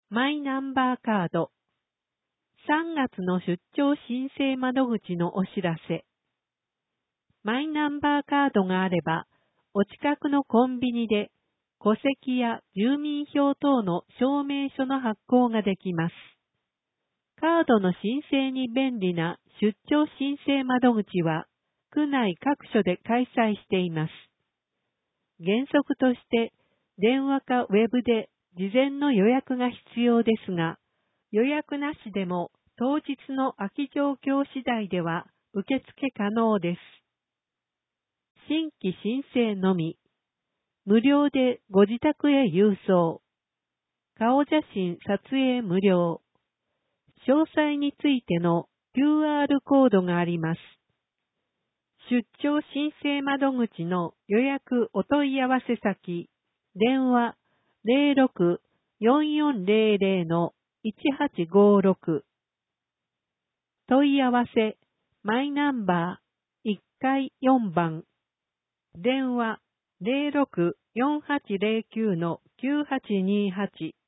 マイナンバーカード。3月の出張申請窓口のお知らせ。マイナンバーカードがあれば、お近くのコンビニで戸籍や住民票等の証明書の発行ができます。カードの申請に便利な出張申請窓口は、区内各所で開催しています。原則として、電話かウェブで事前の予約が必要ですが、予約なしでも当日の空き状況次第では受付可能です。新規申請のみ、無料でご自宅へ郵送、顔写真撮影無料、詳細についての QR コードがあります。出張申請窓口の予約お問い合わせ先、電話 06-4400-1856 問い合わせマイナンバー1階4番電話 06-4809-9828